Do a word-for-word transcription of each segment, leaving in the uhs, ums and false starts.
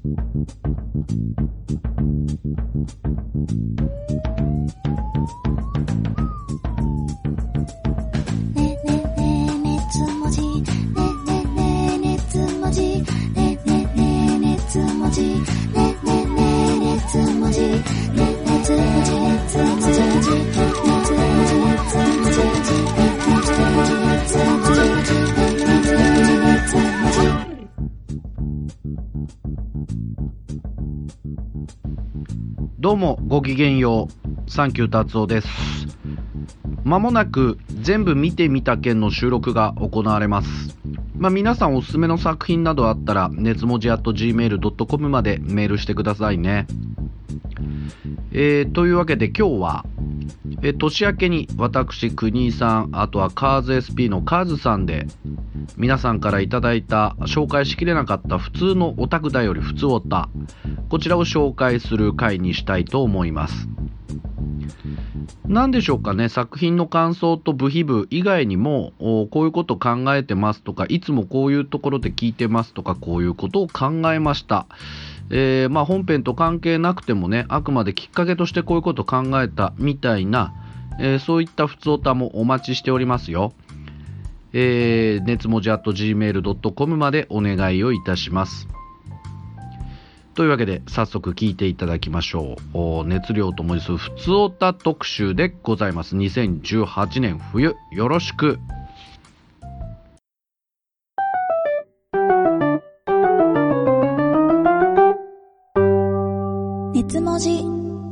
どうもごきげんよう、サンキュー達夫です。まもなく全部見てみた件の収録が行われます。まあ、皆さんおすすめの作品などあったら熱文字 アットジーメールドットコム までメールしてくださいね。えー、というわけで今日は、えー、年明けに私国井さん、あとはカーズ エスピー のカーズさんで皆さんからいただいた紹介しきれなかった普通のオタクだより普通オタ、こちらを紹介する回にしたいと思います。何でしょうかね、作品の感想と部費部以外にもこういうこと考えてますとか、いつもこういうところで聞いてますとか、こういうことを考えました、えー、まあ本編と関係なくてもね、あくまできっかけとしてこういうことを考えたみたいな、えー、そういった普通オタもお待ちしておりますよ。えー、熱文字 アットジーメールドットコム までお願いをいたします。というわけで早速聞いていただきましょう。熱量ともにする普通オタ特集でございます。にせんじゅうはちねん冬、よろしく。 熱文字。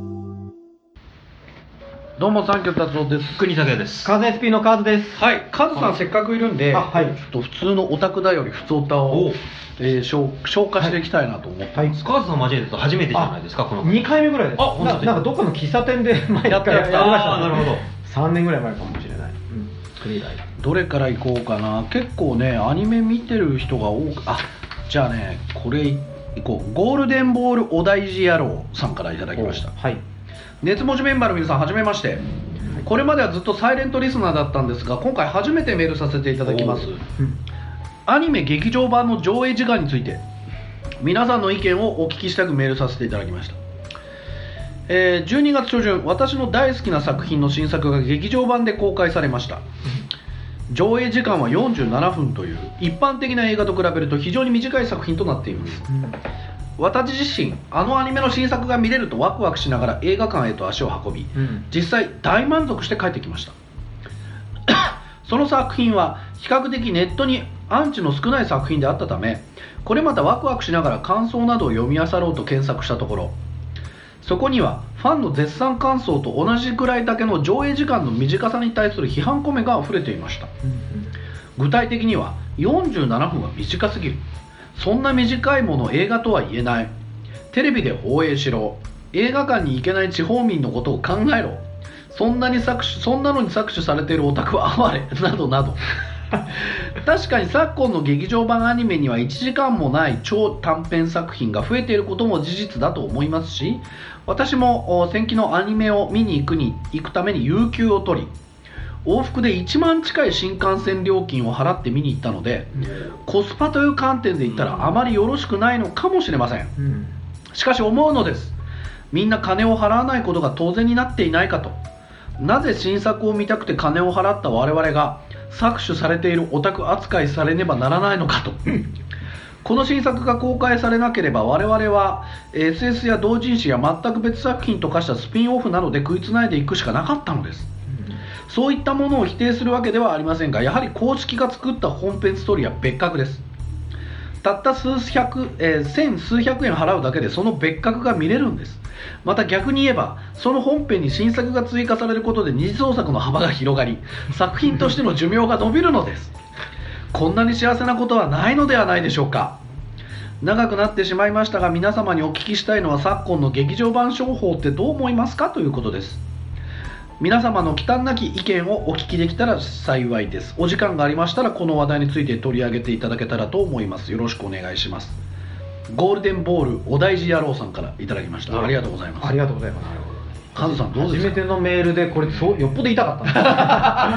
どうもサンキュー達夫です。 国武です。 カーズ エスピー のカーズです。 はい、カズさん、はい、せっかくいるんで、 あ、はい、 ちょっと普通のオタクだより普通オタを、えー、紹, 紹介していきたいなと思ってます。 はいはい、カーズさん交えると初めてじゃないですか、このにかいめぐらいです。 あ、本当に。 なんかどっかの喫茶店で前やったやりました、ね。 あ、なるほど。 さんねんぐらい前かもしれない。うん、 どれからいこうかな。結構ね、アニメ見てる人が多く、あ、じゃあね、これいこう。ゴールデンボールお大事野郎さんからいただきました。 はい。 熱文字メンバーの皆さん、はじめまして。これまではずっとサイレントリスナーだったんですが、今回初めてメールさせていただきます。アニメ劇場版の上映時間について皆さんの意見をお聞きしたくメールさせていただきました。えー、じゅうにがつちょうじゅん、私の大好きな作品の新作が劇場版で公開されました。上映時間はよんじゅうななふんという一般的な映画と比べると非常に短い作品となっています。私自身、あのアニメの新作が見れるとワクワクしながら映画館へと足を運び、うん、実際大満足して帰ってきました。その作品は比較的ネットにアンチの少ない作品であったため、これまたワクワクしながら感想などを読み漁ろうと検索したところ、そこにはファンの絶賛感想と同じくらいだけの上映時間の短さに対する批判コメが溢れていました。うんうん、具体的にはよんじゅうななふんは短すぎる、そんな短いもの映画とは言えない、テレビで放映しろ、映画館に行けない地方民のことを考えろ、そんなに搾取そんなのに搾取されているオタクは哀れなどなど確かに昨今の劇場版アニメにはいちじかんもない超短編作品が増えていることも事実だと思いますし、私も先期のアニメを見に行くに行くために有給を取り、往復でいちまん近い新幹線料金を払って見に行ったので、コスパという観点で言ったらあまりよろしくないのかもしれません。しかし思うのです。みんな金を払わないことが当然になっていないかと。なぜ新作を見たくて金を払った我々が搾取されているオタク扱いされねばならないのかと。この新作が公開されなければ我々は エスエス や同人誌や全く別作品と化したスピンオフなどで食いつないでいくしかなかったのです。そういったものを否定するわけではありませんが、やはり公式が作った本編ストーリーは別格です。たった数百、えー、千数百円払うだけでその別格が見れるんです。また逆に言えば、その本編に新作が追加されることで二次創作の幅が広がり、作品としての寿命が伸びるのです。こんなに幸せなことはないのではないでしょうか。長くなってしまいましたが、皆様にお聞きしたいのは昨今の劇場版商法ってどう思いますかということです。皆様の忌憚なき意見をお聞きできたら幸いです。お時間がありましたらこの話題について取り上げていただけたらと思います。よろしくお願いします。ゴールデンボールお大事野郎さんからいただきました。ありがとうございます。 ありがとうございます。 カズさんどうですか。 初めてのメールでこれそうよっぽど痛かったんです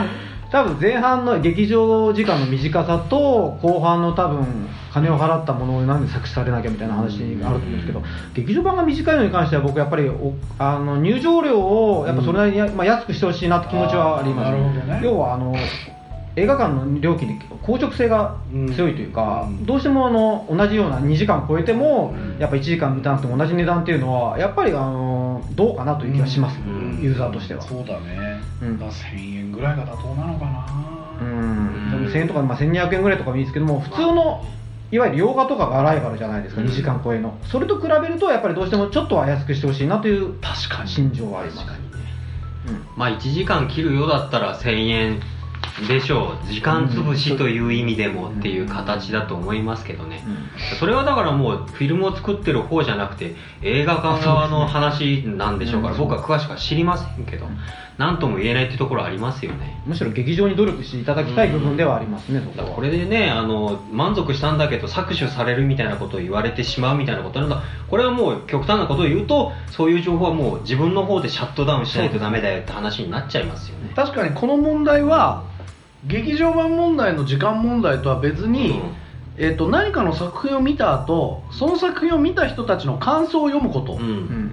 多分前半の劇場時間の短さと後半の多分金を払ったものをなんで作詞されなきゃみたいな話があると思うんですけど、劇場版が短いのに関しては僕やっぱりおあの入場料をやっぱそれなりに、まあ、安くしてほしいなって気持ちはあります。 なるほどね。 要はあの映画館の料金で硬直性が強いというか、うん、どうしてもあの同じようなにじかん超えても、うん、やっぱいちじかん見たなくても同じ値段っていうのはやっぱりあのどうかなという気がします、うん、ユーザーとしては。 そうだね、うん、だせんえんぐらいが妥当なのかな。 うん、でもせんえんとか、まあ、せんにひゃくえんぐらいとかもいいですけども、普通のいわゆる洋画とかがライバルじゃないですか、うん、にじかん超えの。それと比べるとやっぱりどうしてもちょっとは安くしてほしいなという心情はあります。 確かにね、うん、まあいちじかん切るようだったらせんえんでしょう。時間潰しという意味でもっていう形だと思いますけどね、うん、それはだからもうフィルムを作ってる方じゃなくて映画館側の話なんでしょうから、僕は詳しくは知りませんけど、何とも言えないってところありますよね。 むしろ劇場に努力していただきたい部分ではありますね、うん、 だからこれでね、あの満足したんだけど搾取されるみたいなことを言われてしまうみたいなことなんだ。これはもう極端なことを言うと、そういう情報はもう自分の方でシャットダウンしないとダメだよって話になっちゃいますよね。 確かにこの問題は劇場版問題の時間問題とは別に、うん、えーと、何かの作品を見た後、その作品を見た人たちの感想を読むこと、うん、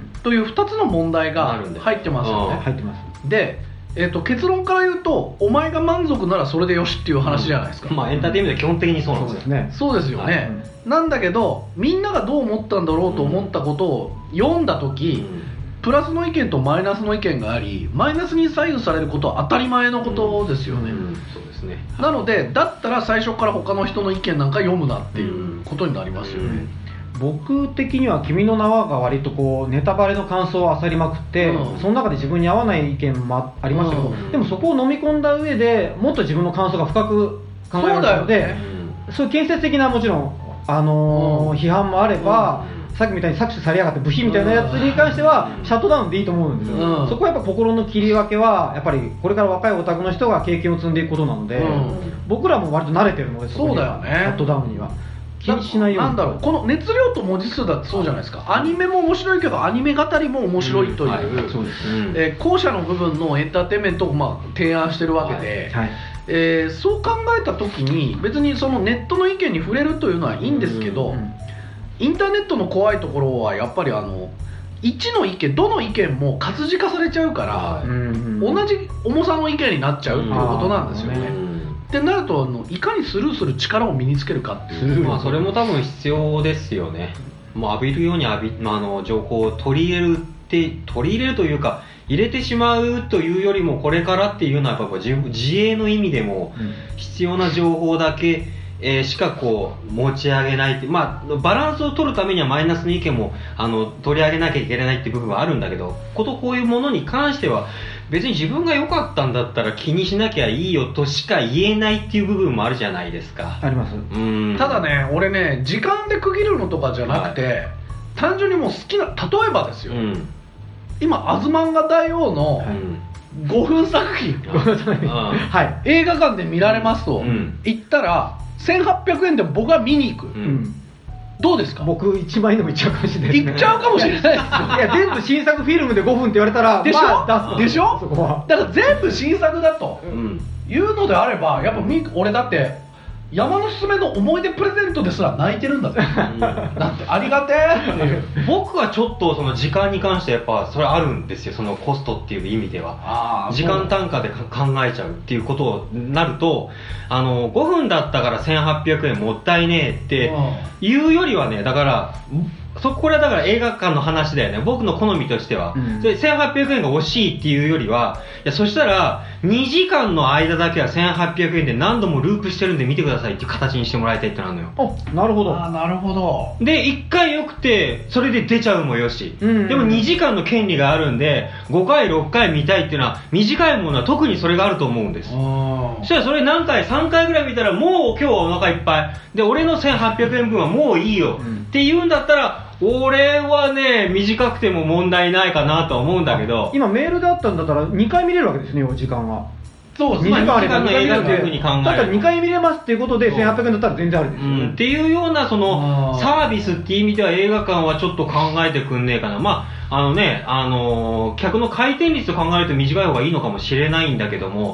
というふたつの問題が入ってますよね。 入ってます。 で、えーと、結論から言うと、お前が満足ならそれでよしっていう話じゃないですか、 うん、まあエンターテインメントは基本的にそうなんですよね。 そうですよね、はい、なんだけどみんながどう思ったんだろうと思ったことを読んだ時、うん、プラスの意見とマイナスの意見があり、マイナスに左右されることは当たり前のことですよね、うんうん、そうですね。なのでだったら最初から他の人の意見なんか読むなっていうことになりますよね、うんうん。 僕的には君の名はが割とこうネタバレの感想を漁りまくって、うん、その中で自分に合わない意見もありましたけど、うん、でもそこを飲み込んだ上でもっと自分の感想が深く考えられるので、そういう建設的なもちろん、あのー、批判もあれば、うん、さっきみたいに搾取されやがって部品みたいなやつに関してはシャットダウンでいいと思うんですよ、うん、そこはやっぱ心の切り分けはやっぱりこれから若いオタクの人が経験を積んでいくことなので、うん、僕らも割と慣れてるので、そこにはそうだよね、 シャットダウンには気にしないように。 なんだろう、この熱量と文字数だってそうじゃないですか。アニメも面白いけどアニメ語りも面白いという、うんはい、そうです、うん、えー、後者の部分のエンターテインメントをまあ提案してるわけで、はいはい、えー、そう考えた時に別にそのネットの意見に触れるというのはいいんですけど、うんうん、インターネットの怖いところはやっぱりあのいちの意見、どの意見も活字化されちゃうから、うんうん、同じ重さの意見になっちゃうっていうことなんですよね、うん、ってなるとあのいかにスルーする力を身につけるかっていう、 まあ、それも多分必要ですよね。もう浴びるように浴び、まあ、あの情報を取り入れるって取り入れるというか入れてしまうというよりもこれからっていうのはやっぱ自自衛の意味でも必要な情報だけ、えー、しかこう持ち上げないって、まあ、バランスを取るためにはマイナスの意見もあの取り上げなきゃいけないっていう部分はあるんだけど、ことこういうものに関しては別に自分が良かったんだったら気にしなきゃいいよとしか言えないっていう部分もあるじゃないですか。 あります。 うん、 ただね、俺ね、時間で区切るのとかじゃなくて、はい、単純にもう好きな、例えばですよ、うん、今アズマンガ大王のごふん作品、はい、映画館で見られますと、うん、言ったらせんはっぴゃくえんで僕は見に行く、うん、どうですか。 僕いちまん円でもいっちゃうかもしれないですね。 いっちゃうかもしれないですよ。いや全部新作フィルムでごふんって言われたらでしょ、 まあ、出すでしょ。そこはだから全部新作だと、うん、いうのであればやっぱみ俺だって山のすすめの思い出プレゼントですら泣いてるんだぜ、うん、だってありがてーっていう僕はちょっとその時間に関してやっぱそれあるんですよ。そのコストっていう意味ではあ時間単価で考えちゃうっていうことになると、あのごふんだったからせんはっぴゃくえんもったいねえっていうよりはね、だからそこれはだから映画館の話だよね、僕の好みとしては、うん、でせんはっぴゃくえんが惜しいっていうよりは、いやそしたらにじかんの間だけはせんはっぴゃくえんで何度もループしてるんで見てくださいっていう形にしてもらいたいってなるのよ。 あ、なるほど。 あ、なるほど。 でいっかいよくてそれで出ちゃうもよし、うんうん、でもにじかんの権利があるんでごかいろっかい見たいっていうのは短いものは特にそれがあると思うんです。そしたらそれ何回さんかいぐらい見たらもう今日はお腹いっぱいで俺のせんはっぴゃくえんぶんはもういいよ、うん、って言うんだったら俺はね短くても問題ないかなとは思うんだけど、 今メールであったんだったらにかい見れるわけですね、時間は。 そうですね、 にじかんあればにかい見れるっていうふうに考える。 だったらにかい見れますっていうことでせんはっぴゃくえんだったら全然あるんですよ、ね、 うん、っていうようなそのサービスっていう意味では映画館はちょっと考えてくんねえかな。まああのね、あのー、客の回転率と考えると短い方がいいのかもしれないんだけども、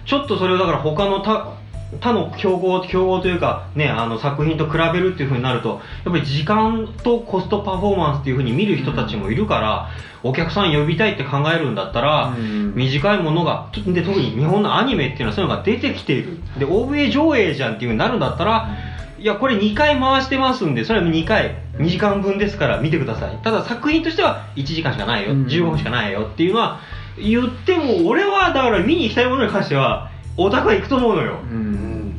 ちょっとそれをだから他の他他の競合競合というかね、あの作品と比べるっていう風になるとやっぱり時間とコストパフォーマンスっていう風に見る人たちもいるから、お客さん呼びたいって考えるんだったら、うん、短いものがで特に日本のアニメっていうのはそういうのが出てきているで オーブイエー 上映じゃんっていう風になるんだったら、いやこれにかい回してますんでそれはにかいにじかんぶんですから見てください。ただ作品としてはいちじかんしかないよ、うん、じゅうごふんしかないよっていうのは言っても、俺はだから見に行きたいものに関してはオタクは行くと思うのよ、うん、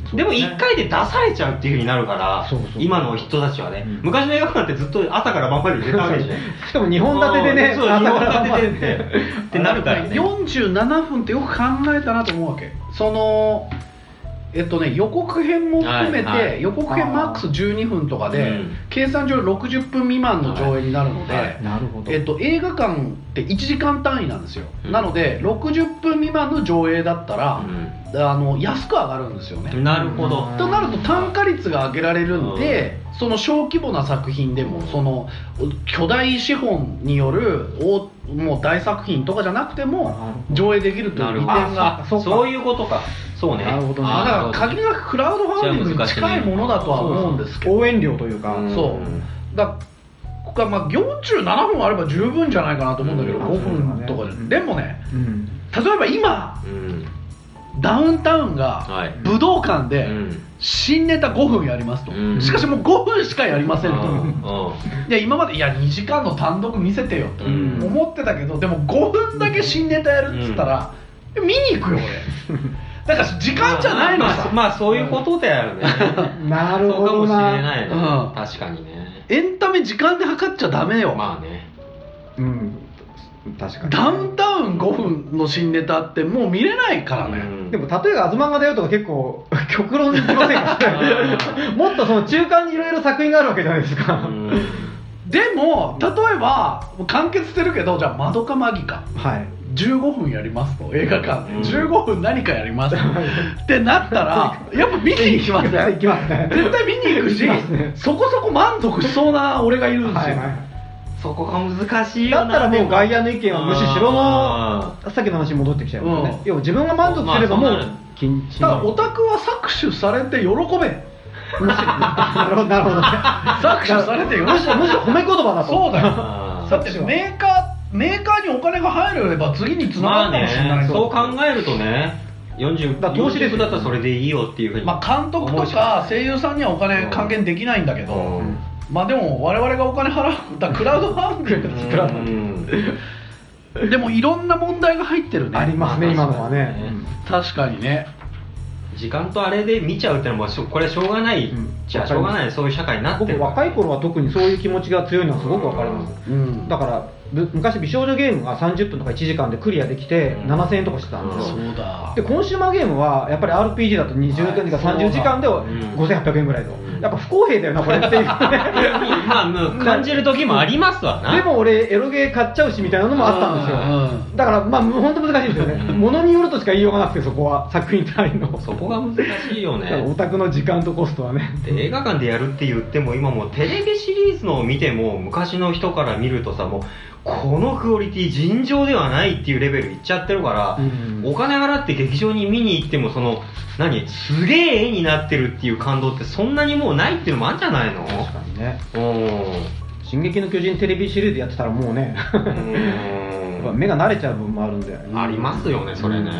でもいっかいで出されちゃうっていう風になるから、そうそう今の人たちはね、うん、昔の映画館ってずっと朝から晩まで出たわけじゃんしかもにほん立てでね、 そうにほん立てでってってなるからね。 よんじゅうななふんってよく考えたなと思うわけ。そのえっとね、予告編も含めて、はいはい、予告編マックスじゅうにふんとかで、うん、計算上ろくじゅっぷん未満の上映になるので、はいはい、なるほど。えっと、映画館っていちじかん単位なんですよ、うん、なのでろくじゅっぷん未満の上映だったら、うん、あの安く上がるんですよね。 なるほど。 となると単価率が上げられるんで、うん、その小規模な作品でもその巨大資本による大もう大作品とかじゃなくても上映できるという利点が、 そうそういうことか。そうね。 なるほどね。だから限りなくクラウドファンディングに近いものだとは思うんですけど、 応援料というか、 そうだここはまあよんじゅうななふんあれば十分じゃないかなと思うんだけど、うん、ごふんとかで、うん、でもね、うん、例えば今、うん、ダウンタウンが武道館で新ネタごふんやりますと、うん、しかしもうごふんしかやりませんと、うん、いや今までいやにじかんの単独見せてよと思ってたけど、でもごふんだけ新ネタやるっつったら、うん、見に行くよ俺だから時間じゃないのさ、 まあ、まあそういうことであるねなるほどな。 そうかもしれないね、うん、確かにね。 エンタメ時間で測っちゃダメよ。 まあね、 うん確かに、ね、 ダウンタウンごふんの新ネタってもう見れないからね、うん、 でも例えば「あずまんがだよ」とか結構極論に言ってませんかもっとその中間にいろいろ作品があるわけじゃないですか、うん、 でも例えば完結してるけど、じゃあ「まどかマギカ」はいじゅうごふんやりますと、映画館で、うん、じゅうごふん何かやりますってなったらやっぱ見に行きますね行きますね絶対見に行くし、ね、そこそこ満足しそうな俺がいるんですよ、はいはい、 そこが難しいよな。 だったらもう外野の意見は無視しろのさっきの話に戻ってきちゃいますね、うん、要は自分が満足すればもう禁止。 ただオタクは搾取されて喜べなるほどなるほど搾取されて喜べむしろ褒め言葉だと。 そうだよだってメーカーメーカーにお金が入れば次につながるかもしれない、 まあね、そう考えるとねよんじゅうだ投資ですだったらそれでいいよっていうふうに、 まあ、監督とか声優さんにはお金還元できないんだけど、うん、まあでも我々がお金払うだクラウドファンディングですクラウドファンディングでもいろんな問題が入ってるね。 ありますね、今のはね、 うん、確かにね。 時間とあれで見ちゃうってのはこれはしょうがない、うん、じゃあしょうがないそういう社会になってる。 僕若い頃は特にそういう気持ちが強いのはすごくわかります、うん、だから昔美少女ゲームがさんじゅっぷんとかいちじかんでクリアできてななせんえんとかしてたんですよ、うん、そうだ。でコンシューマーゲームはやっぱり アールピージー だとにじゅうかんかさんじゅうじかんでごせんはっぴゃくえんぐらいと、うん、やっぱ不公平だよなこれっていうまあ感じる時もありますわな。 でも俺エロゲー買っちゃうしみたいなのもあったんですよ、うん、だからまあ本当難しいですよねものによるとしか言いようがなくて、そこは作品単位のそこが難しいよねオタクの時間とコストはね。 で映画館でやるって言っても今もうテレビシリーズのを見ても昔の人から見るとさ、もうこのクオリティ尋常ではないっていうレベルいっちゃってるから、うんうん、お金払って劇場に見に行ってもその何すげえ絵になってるっていう感動ってそんなにもうないっていうのもあるんじゃないの。 確かにね。進撃の巨人テレビシリーズやってたらもうねうん目が慣れちゃう部分もあるんで、 ありますよねそれね、うん、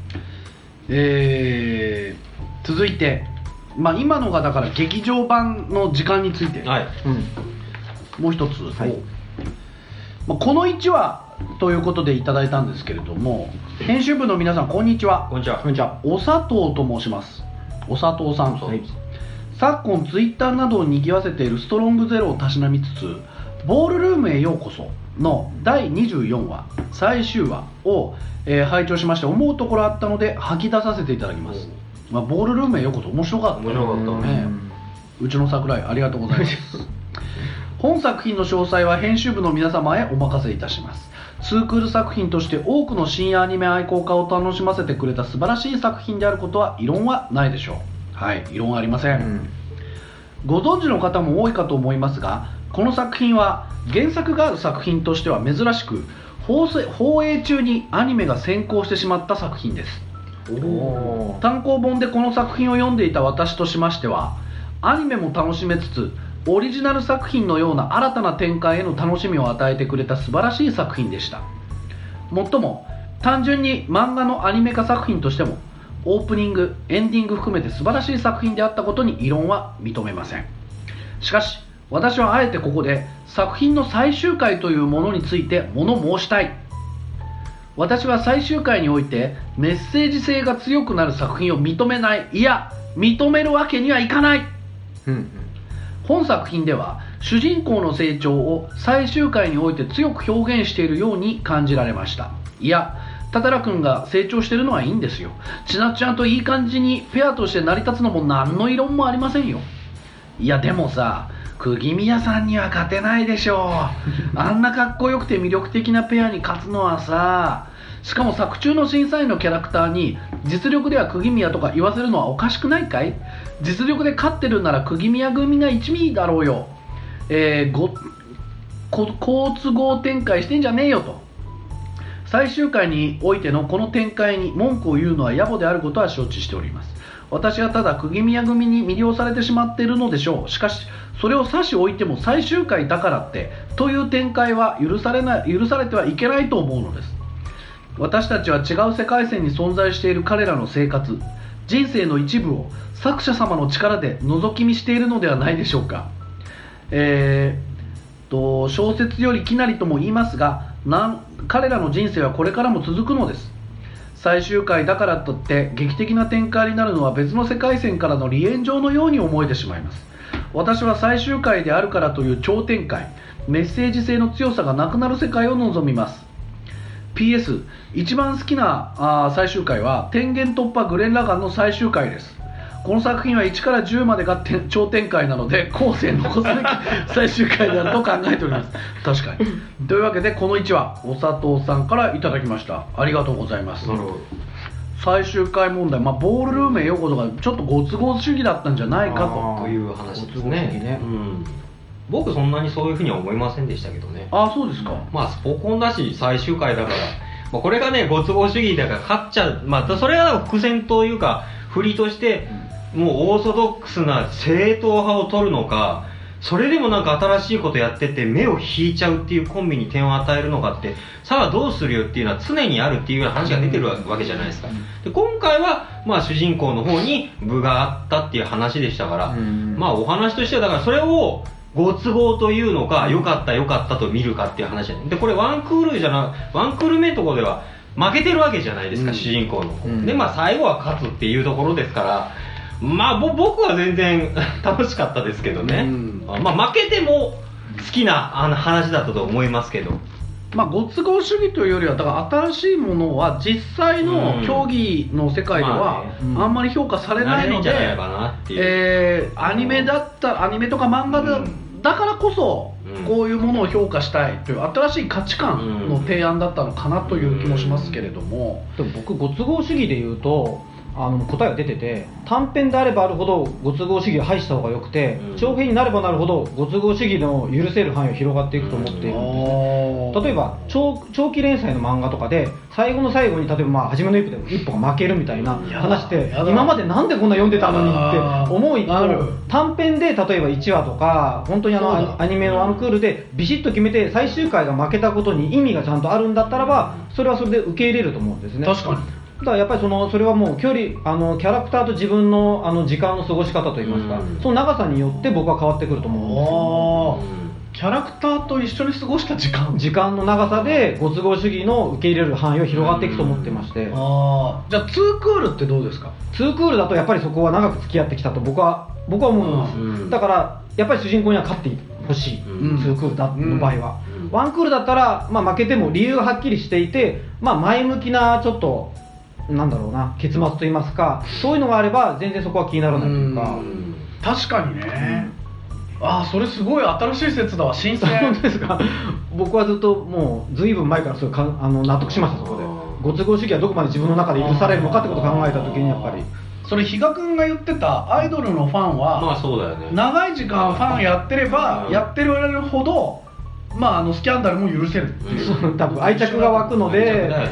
えー、続いて、まあ、今のがだから劇場版の時間について、はいうん、もう一つ、はいまあ、このいちわということでいただいたんですけれども、編集部の皆さんこんにちは。 こんにちは。 こんにちは。お砂糖と申します。お砂糖さん、はい、昨今ツイッターなどを賑わせているストロングゼロをたしなみつつ、ボールルームへようこそのだいにじゅうよんわ最終話を、えー、拝聴しまして思うところあったので吐き出させていただきます。まあ、ボールルームへようこそ面白かった面白かったね。 うちの桜井ありがとうございます本作品の詳細は編集部の皆様へお任せいたします。ツークール作品として多くの深夜アニメ愛好家を楽しませてくれた素晴らしい作品であることは異論はないでしょう。はい、異論はありません、うん、ご存知の方も多いかと思いますが、この作品は原作がある作品としては珍しく放映中にアニメが先行してしまった作品です。 おー単行本でこの作品を読んでいた私としましては、アニメも楽しめつつオリジナル作品のような新たな展開への楽しみを与えてくれた素晴らしい作品でした。もっとも単純に漫画のアニメ化作品としてもオープニングエンディング含めて素晴らしい作品であったことに異論は認めません。しかし私はあえてここで作品の最終回というものについて物申したい。私は最終回においてメッセージ性が強くなる作品を認めない、いや認めるわけにはいかない。 うんうん、 本作品では主人公の成長を最終回において強く表現しているように感じられました。いやタタラ君が成長しているのはいいんですよ。ちなっちゃんといい感じにペアとして成り立つのも何の異論もありませんよ。いやでもさ、釘宮さんには勝てないでしょう。あんなかっこよくて魅力的なペアに勝つのはさ、しかも作中の審査員のキャラクターに実力では釘宮とか言わせるのはおかしくないかい。実力で勝ってるなら釘宮組が一味だろうよ。えー、ごこ好都合展開してんじゃねえよと。最終回においてのこの展開に文句を言うのは野暮であることは承知しております。私はただ釘宮組に魅了されてしまっているのでしょう。しかしそれを差し置いても最終回だからってという展開は許されない、許されてはいけないと思うのです。私たちは違う世界線に存在している彼らの生活、人生の一部を作者様の力で覗き見しているのではないでしょうか。えー、と小説よりきなりとも言いますが、なん彼らの人生はこれからも続くのです。最終回だからとって劇的な展開になるのは別の世界線からの離縁状のように思えてしまいます。私は最終回であるからという超展開、メッセージ性の強さがなくなる世界を望みます。 ピーエス 一番好きなあ最終回は天元突破グレン・ラガンの最終回です。この作品はいちからじゅうまでが超展開なので後世残すべき最終回であると考えております。確かに。というわけでこのいちわお佐藤さんからいただきました。ありがとうございます。 なるほど。 最終回問題、まあ、ボールルームへようこそがちょっとご都合主義だったんじゃないかとという話ですご都合主義ねね。 うん、僕そんなにそういうふうには思いませんでしたけどね。 ああそうですか。 まあスポコンだし最終回だから、まあ、これがねご都合主義だから勝っちゃう、まあ、それは伏線というか振りとしてもうオーソドックスな正統派を取るのか、それでもなんか新しいことやってて目を引いちゃうっていうコンビに点を与えるのかって、さあどうするよっていうのは常にあるっていうような話が出てるわけじゃないですか。で今回はまあ主人公の方に部があったっていう話でしたから、まあお話としてはだからそれをご都合というのか良かった良かったと見るかっていう話で、これワンクールじゃなワンクール目のところでは負けてるわけじゃないですか、うん、主人公の方、うん、でまあ最後は勝つっていうところですから、まあぼ僕は全然楽しかったですけどね、うん、まあ負けても好きなあの話だったと思いますけど、 まあご都合主義というよりはだから新しいものは実際の競技の世界ではあんまり評価されないので、えー、アニメだったアニメとか漫画だ、うん、だからこそこういうものを評価したいという新しい価値観の提案だったのかなという気もしますけれども、 でも僕ご都合主義で言うとあの答えが出てて、短編であればあるほどご都合主義を排した方がよくて、うん、長編になればなるほどご都合主義の許せる範囲が広がっていくと思っているんですね、うん、例えば 長, 長期連載の漫画とかで最後の最後に例えばまあ初めの一歩でも一歩が負けるみたいな話って今までなんでこんな読んでたのにって思いと、短編で例えばいちわとか本当にあのアニメのワンクールでビシッと決めて最終回が負けたことに意味がちゃんとあるんだったらばそれはそれで受け入れると思うんですね。 確かに。 だからやっぱりそのそれはもう距離あのキャラクターと自分のあの時間の過ごし方といいますか、うん、その長さによって僕は変わってくると思うんですよ、ね、 キャラクターと一緒に過ごした時間時間の長さでご都合主義の受け入れる範囲は広がっていくと思ってまして、 あじゃあツークールってどうですか。 ツークールだとやっぱりそこは長く付き合ってきたと僕は僕は思います、うん、だからやっぱり主人公には勝ってほしい、うん、ツークールだの場合は、うん、ワンクールだったら、まあ、負けても理由がはっきりしていて、まあ、前向きなちょっとなんだろうな結末といいますか、そういうのがあれば全然そこは気にならないというか。 うん確かにね、うん、ああそれすごい新しい説だわ。新鮮。 本当ですか。僕はずっともうずいぶん前からそれかあの納得しました。そこでご都合主義はどこまで自分の中で許されるのかってことを考えた時にやっぱりそれ比嘉君が言ってたアイドルのファンは、 まあそうだよね、 長い時間ファンやってればやってるほど、まあ、あのスキャンダルも許せるっていう、 多分愛着が湧くので、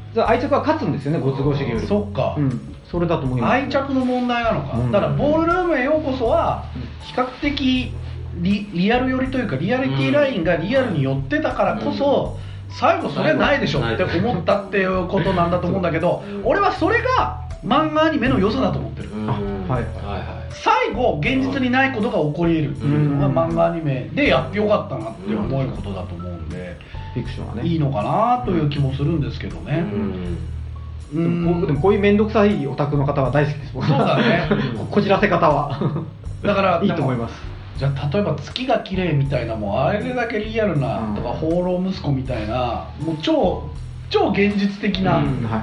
愛着は勝つんですよね、ご都合主義より。 そっか、 うん、それだと思います。 愛着の問題なのか、 うんだからボールルームへようこそは比較的 リ, リアル寄りというかリアリティラインがリアルに寄ってたからこそ、うん、最後それないでしょって思ったっていうことなんだと思うんだけど、俺はそれが漫画アニメの良さだと思ってる、 うん、 はいはいはい、 最後現実にないことが起こり得るっていうのが漫画アニメでやってよかったなって思えることだと思うんで、 フィクションはねいいのかなという気もするんですけどね、 うん、でもこうでもこういう面倒くさいオタクの方は大好きです。 そうだねこじらせ方はだからいいと思います。 じゃあ例えば月が綺麗みたいなもうあれだけリアルな、うん、とか放浪息子みたいなもう超超現実的な、うんはい、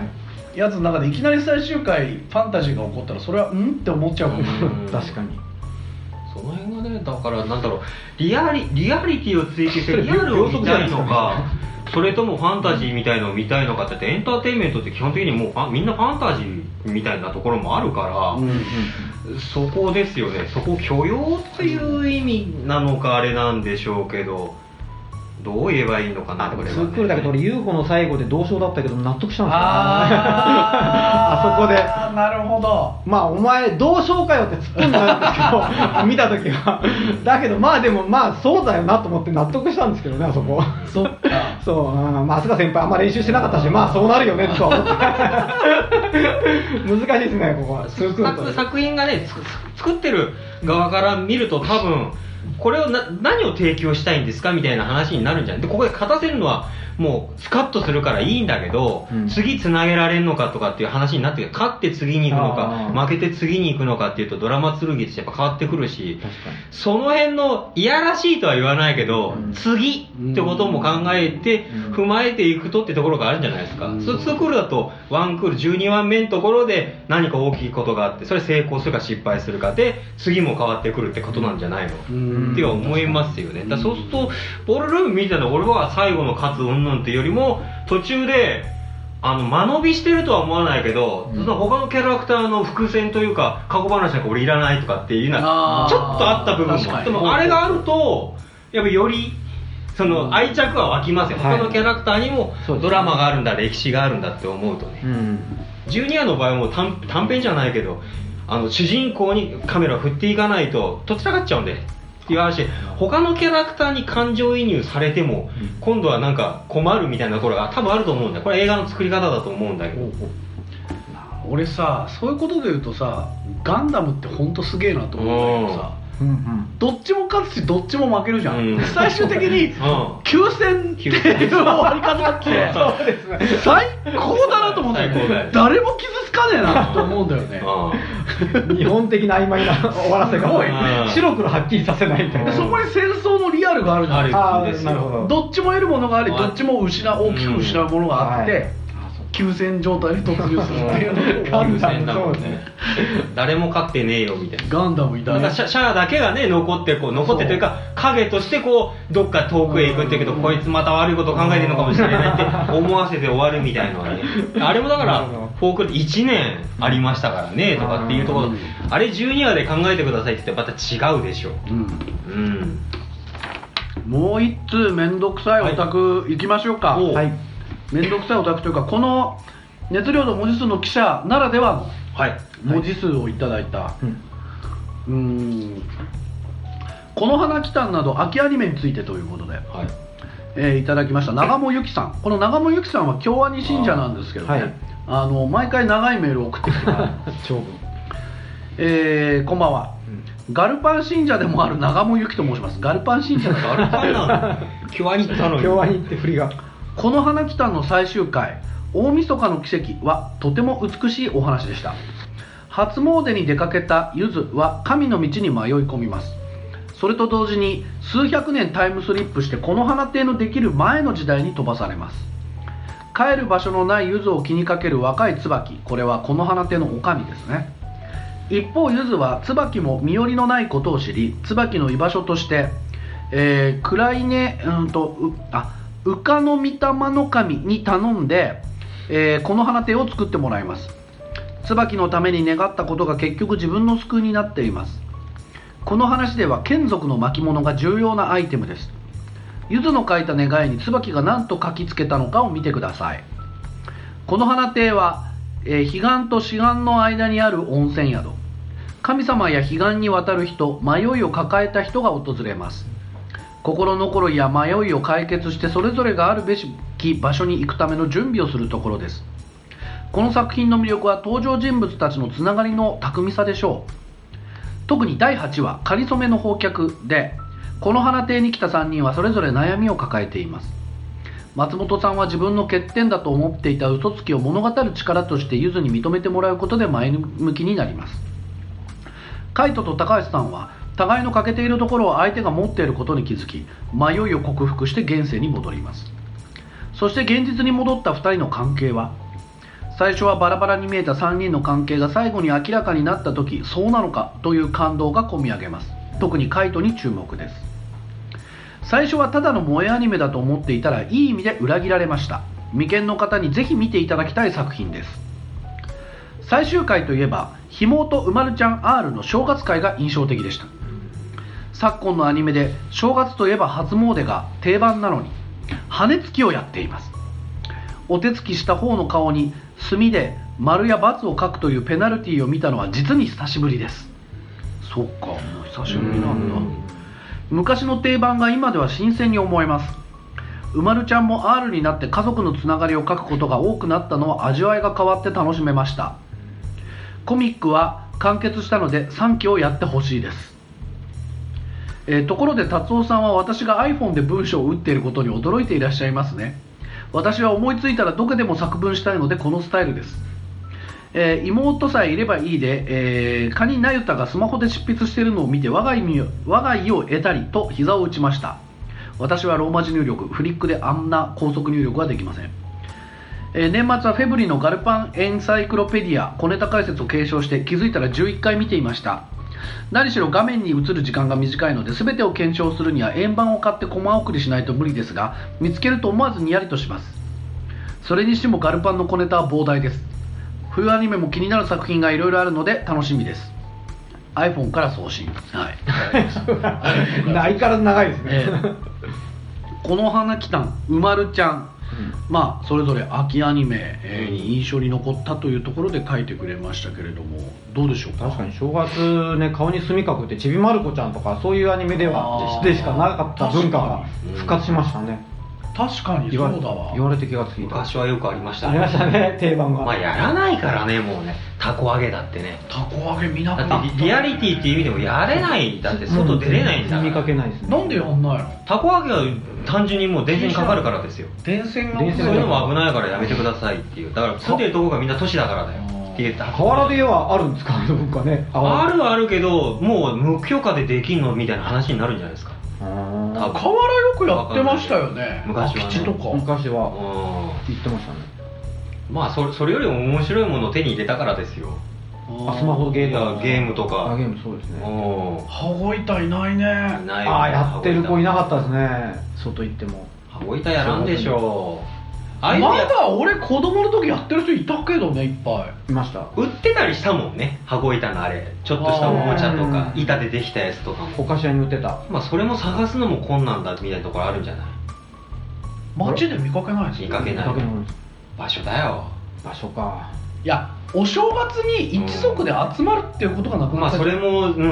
やつの中でいきなり最終回ファンタジーが起こったらそれはうんって思っちゃうかもしれない。 確かにその辺がね、だからなんだろう、リアリリアリティを追求してリアルを見たいのかそれともファンタジーみたいのを見たいのかって、エンターテインメントって基本的にもうファンみんなファンタジーみたいなところもあるから、うんうん、そこですよね。そこを許容という意味なのかあれなんでしょうけど、どう言えばいいのかなってこれは、ね、 ツークールだけど俺 ユーフォ の最後で同賞だったけど納得したんですよ、ね、あ, あそこでなるほど、 まあお前同賞かよって突っ込んだんですけど見た時はだけどまあでもまあそうだよなと思って納得したんですけどね、あそこそっかそう、まあ飛鳥先輩あんま練習してなかったし、まあそうなるよねとは思って難しいですねここは。ツークールと作品がね作ってる側から見ると多分これをな何を提供したいんですかみたいな話になるんじゃないで、ここで勝たせるのはもうスカッとするからいいんだけど、うん、次つなげられるのかとかっていう話になって、勝って次に行くのか負けて次に行くのかっていうとドラマ剣ってやっぱ変わってくるし、その辺のいやらしいとは言わないけど、うん、次ってことも考えて、うん、踏まえていくとってところがあるんじゃないですか、うん、そうツークールだとワンクールじゅうにわんめのところで何か大きいことがあって、それ成功するか失敗するかで次も変わってくるってことなんじゃないの、うん、っては思いますよね。だそうするとボールルームみたいな、俺は最後の勝つ云々っていうよりも途中であの間延びしてるとは思わないけど、うん、その他のキャラクターの伏線というか過去話なんか俺いらないとかっていうのはちょっとあった部分も、でもあれがあるとやっぱよりその愛着は湧きますよ、うん、他のキャラクターにもドラマがあるんだ、歴史があるんだって思うとね、うん、じゅうにわの場合はもう 短, 短編じゃないけどあの主人公にカメラを振っていかないととっちらかっちゃうんでっていう話、他のキャラクターに感情移入されても、うん、今度はなんか困るみたいなところが多分あると思うんだよ。これ映画の作り方だと思うんだけど、 俺さそういうことで言うとさ、ガンダムってほんとすげえなと思うんだけどさ、うんうん、どっちも勝つしどっちも負けるじゃん、うん、最終的にきゅう戦っていう終わり方ってそうです、ね、最高だなと思うんだけど、誰も傷つかねえなと思うんだよね日本的な曖昧な終わらせ方、白黒はっきりさせないみたいな。 そこに戦争のリアルがあるじゃないですか。 なるほど。 どっちも得るものがあり、どっちも失う大きく失うものがあって、うんはい、休戦状態に突入するっていうのがガンダムだもんね。 誰も勝ってねえよみたいな。 ガンダムいたね。 なんかシャシャアだけがね残ってこう残ってというか影としてこうどっか遠くへ行くって言うけど、こいつまた悪いことを考えてるのかもしれないって思わせて終わるみたいなのはね。あれもだからフォークっていちねんありましたからねとかっていうところ、あれじゅうにわで考えてくださいって言ってまた違うでしょ。うん。 うん。もう一通めんどくさいオタク行きましょうか。はい。めんどくさいオタクというか、この熱量と文字数の記者ならではの文字数をいただいた、はい、うーんこの花来たんなど秋アニメについてということで、はいえー、いただきました長茂ゆきさん。この長茂ゆきさんは京アニ信者なんですけどね、あ、はい、あの毎回長いメールを送ってきて長文、えー、こんばんは、うん、ガルパン信者でもある長茂ゆきと申します。ガルパン信者だとガルパンなの京アニ行ったのに京アニって振りが。 この花来たんの最終回大晦日の奇跡はとても美しいお話でした。初詣に出かけたゆずは神の道に迷い込みます。それと同時に数百年タイムスリップしてこの花亭のできる前の時代に飛ばされます。帰る場所のないゆずを気にかける若い椿、これはこの花亭の女将ですね。一方ゆずは椿も身寄りのないことを知り、椿の居場所として、えー、暗いねうんとうあ宇賀の御霊の神に頼んで、えー、この花亭を作ってもらいます。椿のために願ったことが結局自分の救いになっています。この話では眷属の巻物が重要なアイテムです。ゆずの書いた願いに椿が何と書きつけたのかを見てください。 この花亭は、えー、彼岸と志願の間にある温泉宿。神様や彼岸に渡る人、迷いを抱えた人が訪れます。心残りや迷いを解決してそれぞれがあるべき場所に行くための準備をするところです。この作品の魅力は登場人物たちのつながりの巧みさでしょう。特にだいはちわ、かりそめの放客で、この花亭に来たさんにんはそれぞれ悩みを抱えています。松本さんは自分の欠点だと思っていた嘘つきを物語る力としてゆずに認めてもらうことで前向きになります。カイトと高橋さんは互いの欠けているところを相手が持っていることに気づき、迷いを克服して現世に戻ります。そして現実に戻ったふたりの関係は、最初はバラバラに見えたさんにんの関係が最後に明らかになった時、そうなのかという感動がこみ上げます。特にカイトに注目です。最初はただの萌えアニメだと思っていたら、いい意味で裏切られました。未見の方にぜひ見ていただきたい作品です。最終回といえば、ひもとうまるちゃん R の正月回が印象的でした。昨今のアニメで正月といえば初詣が定番なのに、羽根つきをやっています。お手つきした方の顔に墨で丸や×を書くというペナルティーを見たのは実に久しぶりです。そっか、もう久しぶりなんだ。昔の定番が今では新鮮に思えます。うまるちゃんも R になって家族のつながりを書くことが多くなったのは味わいが変わって楽しめました。コミックは完結したのでさんきをやってほしいです。えー、ところで達夫さんは私が iPhone で文章を打っていることに驚いていらっしゃいますね。私は思いついたらどこでも作文したいのでこのスタイルです。えー、妹さえいればいいで、えー、カニナユタがスマホで執筆しているのを見て我が意味我が意を得たりと膝を打ちました。私はローマ字入力、フリックであんな高速入力はできません。えー、年末はフェブリのガルパンエンサイクロペディア小ネタ解説を継承して気づいたらじゅういっかい見ていました。何しろ画面に映る時間が短いので全てを検証するには円盤を買ってコマ送りしないと無理ですが、見つけると思わずにやりとします。それにしてもガルパンの小ネタは膨大です。冬アニメも気になる作品がいろいろあるので楽しみです。 iPhone から送信、はい、 相変わらず長いですね、 えー、この花きたんうまるちゃん、うん、まあそれぞれ秋アニメ、えー、に印象に残ったというところで書いてくれましたけれども、どうでしょうか。 確かに正月ね、顔に墨描くってちびまる子ちゃんとかそういうアニメではでしかなかった文化が復活しましたね。 確かにそうだわ、 言われて気がついた。 昔はよくありましたね。 ありましたね、定番が。 まあやらないからね、もうね、たこ揚げだってね。 たこ揚げ見なくなった。 だってリアリティっていう意味でもやれない、だって外出れないんだから、 見かけないですね。 なんでやんないの。 たこ揚げは単純にもう電線にかかるからですよ。 電線がそういうのも危ないからやめてくださいっていう。だから住んでるとこがみんな都市だからだよって言った。 河原ではあるんですか、文化ね。 あるはあるけど、もう無許可でできんのみたいな話になるんじゃないですか。 河原よくやってましたよね、 昔はね。 空き地とか昔は言ってましたね。 まあそれ、それよりも面白いものを手に入れたからですよ。 あ、スマホゲームゲームとか。 あ、ゲームそうですね。 羽子板いないね。 いない。 ああ、やってる子いなかったですね、外行っても。 羽子板やらんでしょう。 まだ俺子供の時やってる人いたけどね、いっぱいいました。 売ってたりしたもんね、羽子板のあれちょっとしたおもちゃとか板でできたやつとかもお菓子屋に売ってた。 まあそれも探すのも困難だみたいなところあるんじゃない。 街で見かけないです。 見かけない場所だよ。 場所か。 いや、お正月に一族で集まるっていうことがなくなった。 まあそれも、うん、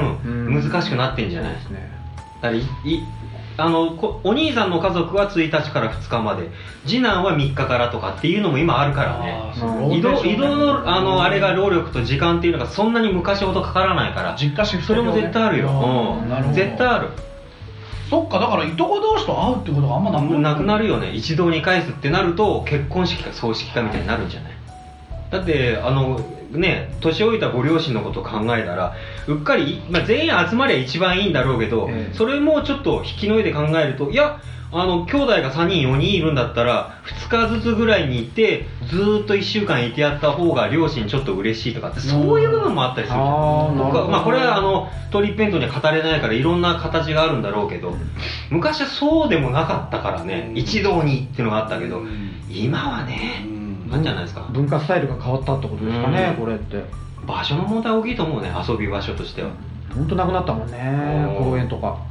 難しくなってんじゃないですね。だからいあのお兄さんの家族はついたちからふつかまで、次男はみっかからとかっていうのも今あるからね。移動、移動のあのあれが労力と時間っていうのがそんなに昔ほどかからないから、 実家シフト、 それも絶対あるよ。うん、絶対ある。 そっか、だからいとこ同士と会うってことがあんまなくなる。 なくなるよね。一堂に返すってなると結婚式か葬式かみたいになるんじゃない。だってあのね、年老いたご両親のことを考えたらうっかり、まあ、全員集まりゃ一番いいんだろうけど、えー、それもちょっと引きの上で考えると、いやあの兄弟がさんにんよにんいるんだったらふつかずつぐらいにいてずーっといっしゅうかんいてやった方が両親ちょっと嬉しいとかって、そういう部分もあったりするじゃん。僕は、まあ、これはあのトリップペントには語れないからいろんな形があるんだろうけど、昔はそうでもなかったからね、一堂にっていうのがあったけど、今はねなんじゃないですか。 文化スタイルが変わったってことですかね、これって。 場所の問題大きいと思うね、遊び場所としては。 本当なくなったもんね、公園とか。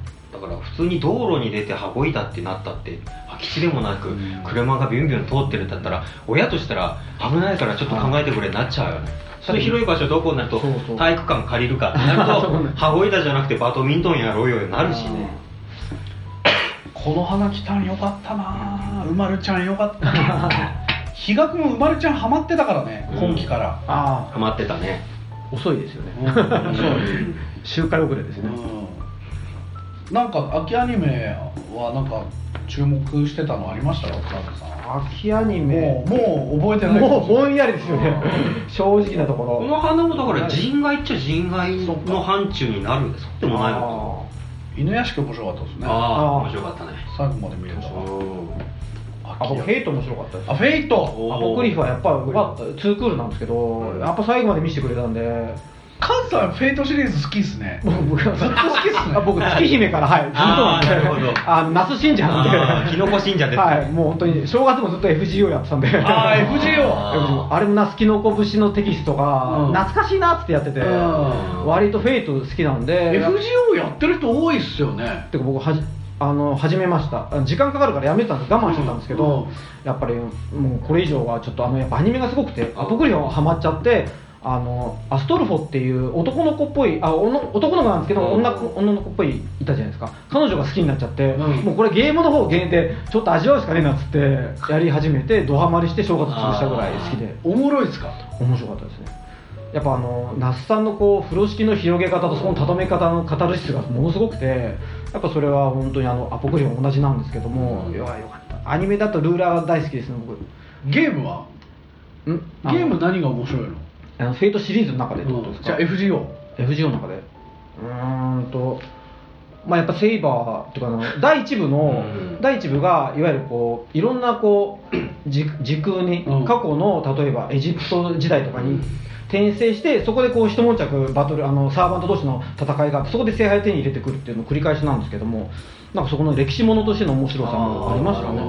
から普通に道路に出て羽子板ってなったって空き地でもなく車がビュンビュン通ってるんだったら親としたら危ないからちょっと考えてくれになっちゃうよね。それ広い場所どこになると体育館借りるかってなると羽子板じゃなくてバドミントンやろうよになるしね。 この花来たんよかったな、うまるちゃんよかったな比嘉君うまるちゃんハマってたからね、今期から。 あハマってたね。 遅いですよね、 うん、そう周回遅れですね、 うん、なんか秋アニメはなんか注目してたのありましたか、倉田さん。 秋アニメもうもう覚えてない。 もうぼんやりですよね正直なところ。 この花もだから人外っちゃ人外の範疇になるんですか。でもないのか。 犬屋敷面白かったですね。 ああ面白かったね。 最後まで見れたわ。 あ、僕フェイト面白かったです。 あ、フェイト。 アポクリフはやっぱ良かった。ツークールなんですけど、やっぱ最後まで見せてくれたんで。 カズさんフェイトシリーズ好きっすね。 僕ずっと好きっすね。 僕月姫からはいずっとなんで。 なるほど。 あの那須信者なんで。 キノコ信者です。 はい、もう本当に正月もずっと エフジーオー やってたんで。 ああ エフジーオー。 あれも那須キノコ節のテキストが懐かしいなってやってて、割とフェイト好きなんで。 エフジーオー やってる人多いっすよね。 てか僕はじあの始めました。時間かかるからやめてたんです。我慢してたんですけど、うんうん、やっぱりもうこれ以上はちょっとあのやっぱアニメがすごくて、アポクリファハマっちゃって、あのアストルフォっていう男の子っぽいあおの男の子なんですけど、うん、女, 女の子っぽいいたじゃないですか。彼女が好きになっちゃって、うん、もうこれゲームの方限定ちょっと味わうしかねえなっつってやり始めてドハマりして正月潰したぐらい好きで。 おもろいですか。 面白かったですね。やっぱあの那須さんのこう風呂敷の広げ方とそのたとめ方のカタルシスがものすごくて、やっぱそれは本当にあのアポクリファも同じなんですけども、うん、いやよかった。アニメだとルーラーは大好きですね僕。 ゲームはんゲーム何が面白いの。 あのフェイトシリーズの中でってことですか。 じゃあ エフジーオー。 エフジーオー の中でうーんとまあやっぱセイバーとかのだいいち部のだいいち部がいわゆるこういろんなこう時空に過去の例えばエジプト時代とかに転生して、そこでこう一悶着バトルあのサーバント同士の戦いがあって、そこで聖杯を手に入れてくるっていうのを繰り返しなんですけども、なんかそこの歴史ものとしての面白さもありましたね。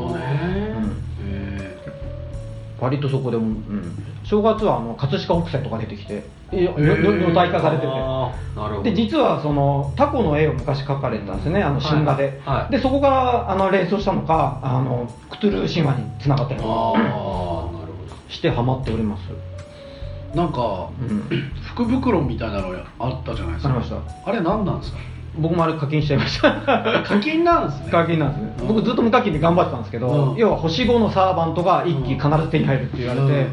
割とそこでも、うん、正月はあの葛飾北斎とか出てきて女体化されてて、 なるほど。 で実はそのタコの絵を昔描かれたんですね、あの神話で、はいはい、でそこからあの連想したのかあのクトゥルー神話につながったりとかしてハマっております。 なんか、うん、福袋みたいなのあったじゃないですか。 ありました。 あれ何なんですか。 僕もあれ課金しちゃいました課金なんですね。 課金なんですね、うん、僕ずっと無課金で頑張ってたんですけど、うん、要は星ごのサーバントがいっき必ず手に入るって言われて、うん、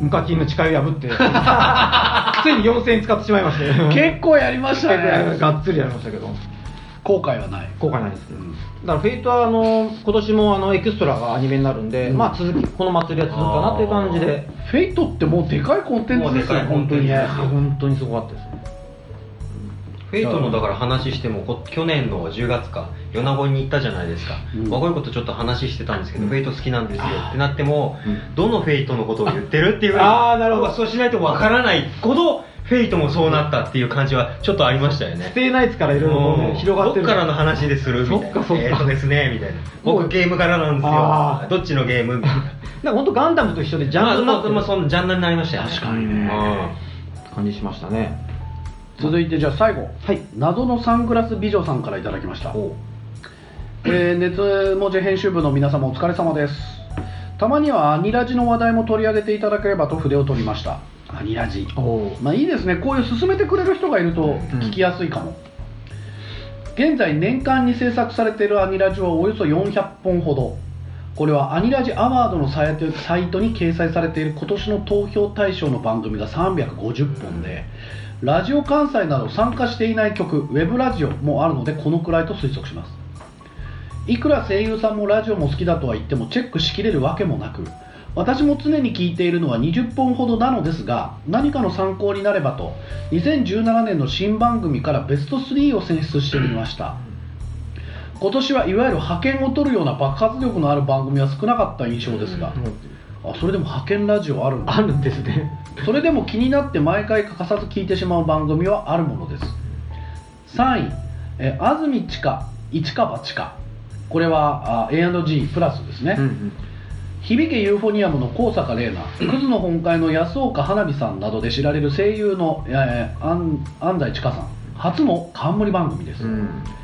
無課金の誓いを破ってついによんせんえん使ってしまいまして結構やりましたね。 がっつりやりましたけど後悔はない。 後悔ないです、うん、だからフェイトはあの今年もあのエクストラがアニメになるんで、うん、まあ続きこの祭りは続くかなっていう感じで。 フェイトってもうでかいコンテンツですよね。本当にね。 本当にすごかったですね。 フェイトのだから話してもこ去年のじゅうがつか米子に行ったじゃないですか、うん、若いことちょっと話してたんですけど、うん、フェイト好きなんですよってなっても、うん、どのフェイトのことを言ってるっていうああなるほど。 そうしないとわからないほどフェイトもそうなったっていう感じはちょっとありましたよね。 ステイナイツからいろいろね広がってる。 どっからの話でするみたいな。 そっかそっか。 えーとですねみたいな。僕ゲームからなんですよ。どっちのゲームみたいな。 なんか本当ガンダムと一緒でジャンルになってる。 まあそのジャンルになりましたよね。 確かにね。 感じしましたね。 続いてじゃあ最後、はい、謎のサングラス美女さんからいただきました。えー、熱文字編集部の皆様お疲れ様です。たまにはアニラジの話題も取り上げていただければと筆を取りました。アニラジ、まあいいですね。こういう進めてくれる人がいると聞きやすいかも、うん、現在年間に制作されているアニラジはおよそよんひゃっぽんほど。これはアニラジアワードのサイト、サイトに掲載されている今年の投票対象の番組がさんびゃくごじゅっぽんで、ラジオ関西など参加していない曲、ウェブラジオもあるのでこのくらいと推測します。いくら声優さんもラジオも好きだとは言ってもチェックしきれるわけもなく、私も常に聞いているのはにじゅっぽんほどなのですが、何かの参考になればとにせんじゅうななねんの新番組からベストスリーを選出してみました。今年はいわゆる覇権を取るような爆発力のある番組は少なかった印象ですが、あ、それでも派遣ラジオあるんだ。 あるんですね。 それでも気になって毎回欠かさず聞いてしまう番組はあるものです。さんい、え安住千佳市川千佳、これは エーアンドジー プラスですね、うんうん、響けユーフォニアムの高坂玲奈、クズの本会の安岡花火さんなどで知られる声優の、えー、安西千佳さん初の冠番組です、うん、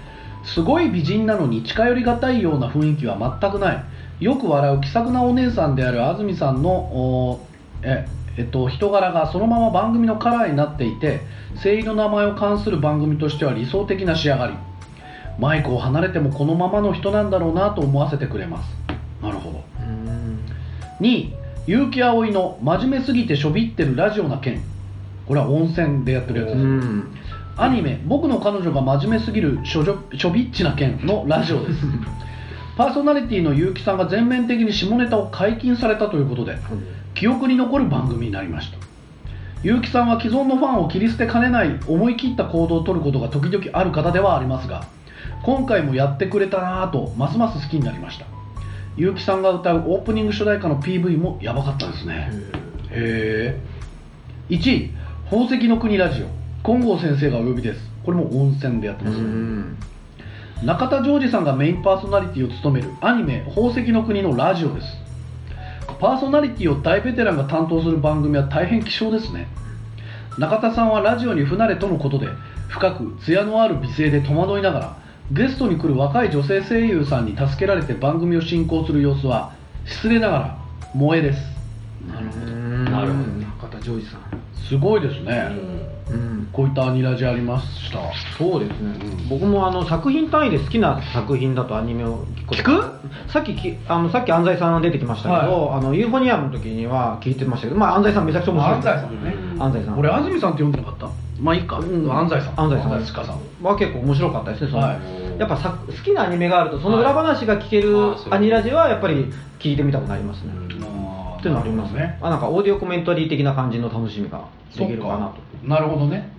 すごい美人なのに近寄りがたいような雰囲気は全くない。よく笑う気さくなお姉さんである安住さんのおえ、えっと、人柄がそのまま番組のカラーになっていて、声優の名前を冠する番組としては理想的な仕上がり。マイクを離れてもこのままの人なんだろうなと思わせてくれます。なるほど。にい、結城葵の真面目すぎてしょびってるラジオな件。これは温泉でやってるやつです。アニメ僕の彼女が真面目すぎるしょじょしょびっちな件のラジオです。パーソナリティの結城さんが全面的に下ネタを解禁されたということで、記憶に残る番組になりました。結城さんは既存のファンを切り捨てかねない思い切った行動を取ることが時々ある方ではありますが、今回もやってくれたなぁとますます好きになりました。結城さんが歌うオープニング主題歌の ピーブイ もやばかったですね。へー。いちい、宝石の国ラジオ、金剛先生がお呼びです。これも温泉でやってます、ね、中田ジョージさんがメインパーソナリティを務めるアニメ宝石の国のラジオです。パーソナリティを大ベテランが担当する番組は大変希少ですね。中田さんはラジオに不慣れとのことで、深く艶のある美声で戸惑いながらゲストに来る若い女性声優さんに助けられて番組を進行する様子は失礼ながら萌えです。なるほど、 なるほど。 中田ジョージさんすごいですね、うん、こういったアニラジありました。 そうですね、うん、僕もあの作品単位で好きな作品だとアニメを聞くさっききあのさっき安西さん出てきましたけど、はい、あのユーフォニアムの時には聞いてましたけど、まあ、安西さんめちゃくちゃ面白い。 安西さんね、 安西さん、 俺安住さんって呼んでなかった。まあいいか、うん、安西さん安西さん安西さんは結構面白かったですね。その、はい、やっぱさ好きなアニメがあるとその裏話が聞けるアニラジはやっぱり聞いてみたくなりますね、うん、っていうのありますね。あ、なんかオーディオコメンタリー的な感じの楽しみができるかなと。 なるほどね。 うん。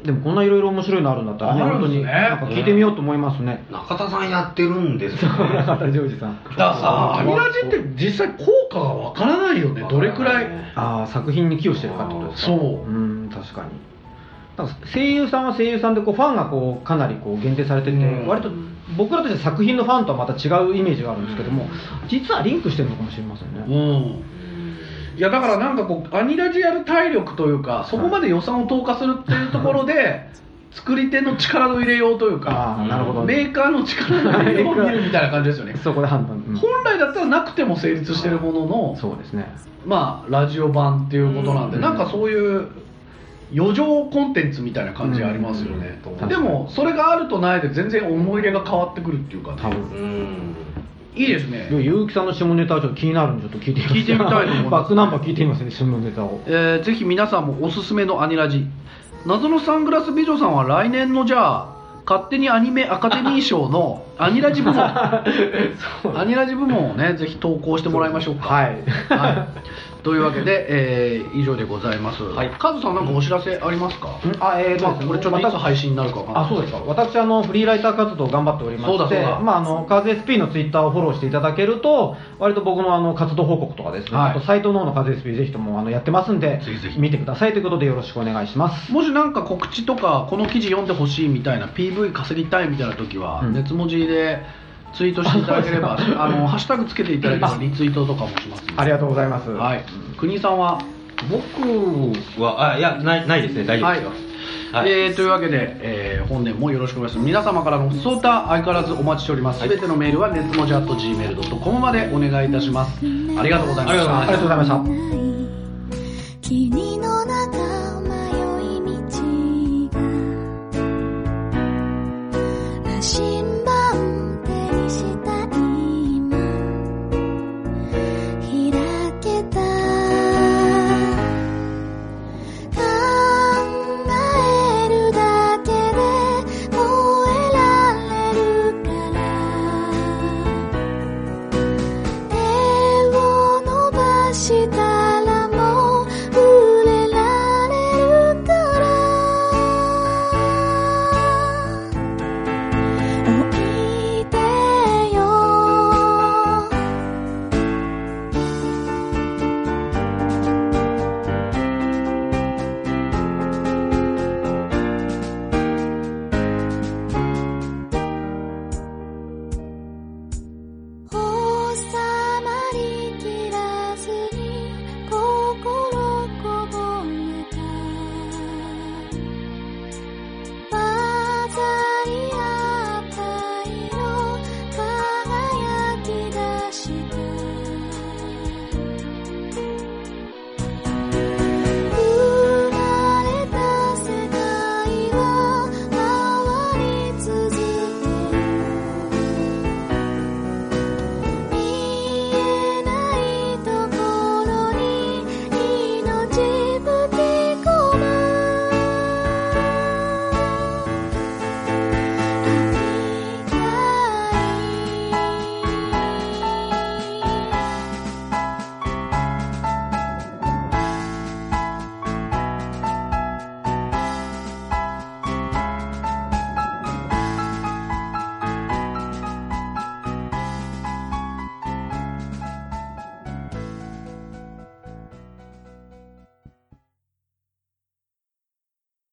でもこんないろいろ面白いのあるんだったら、ね、本当になんか聞いてみようと思いますね。 中田さんやってるんですよ、ね、 中田ジョージさん。 だからさ、アニラジって実際効果がわからないよね。どれくらい、 ああ、作品に寄与してるかってことですか。 そう。 うん、確かに。なんか声優さんは声優さんでこうファンがこうかなりこう限定されてて、うん、割と僕らとしては作品のファンとはまた違うイメージがあるんですけども、実はリンクしてるのかもしれませんね。 うんいやだからなんかこうアニラジやる体力というか、そこまで予算を投下するっていうところで作り手の力の入れようというか、 あ、なるほど、 メーカーの力の入れようを見るみたいな感じですよね。 そこで判断、うん、 本来だったらなくても成立してるものの、 そうですね、 まあラジオ版っていうことなんで、 うん、 なんかそういう余剰コンテンツみたいな感じありますよね、うん、でもそれがあるとないで全然思い入れが変わってくるっていうか、ね、 多分、 うんいいですね。 結城さんの下ネタはちょっと気になるんでちょっと聞いてみます。 聞いてみたいと思います。 バックナンバー聞いてみますね、下ネタを。 えー、ぜひ皆さんもおすすめのアニラジ。謎のサングラス美女さんは来年のじゃあ勝手にアニメアカデミー賞のアニラジ部門アニラジ部門をねぜひ投稿してもらいましょうか。 はい、 はいというわけで、えー、以上でございます。はい、カズさんなんかお知らせありますか？ あ、えー、まあ、 これちょっといつ配信になるかわかんない。 あ、そうですか。私あのフリーライター活動を頑張っておりまして、そうだそうだ、まああのカズ エスピー のツイッターをフォローしていただけると割と僕のあの活動報告とかですね、はい、あとサイトの方のカズ エスピー ぜひともあのやってますんで、ぜひぜひ見てくださいということでよろしくお願いします。 もしなんか告知とかこの記事読んでほしいみたいな ピーブイ 稼ぎたいみたいな時は、うん、熱文字でツイートしていただければあのハッシュタグつけていただければリツイートとかもします。 ありがとうございます。 はい。国井さんは？ 僕はあいやないないですね、大丈夫ですよ。 はい、えー、というわけで、えー、本年もよろしくお願いします。皆様からの普通歌相変わらずお待ちしております。すべてのメールは熱文字 アットジーメールドットコム までお願いいたします。ありがとうございました。 ありがとうございました。 君の中迷い道が羅針盤手にした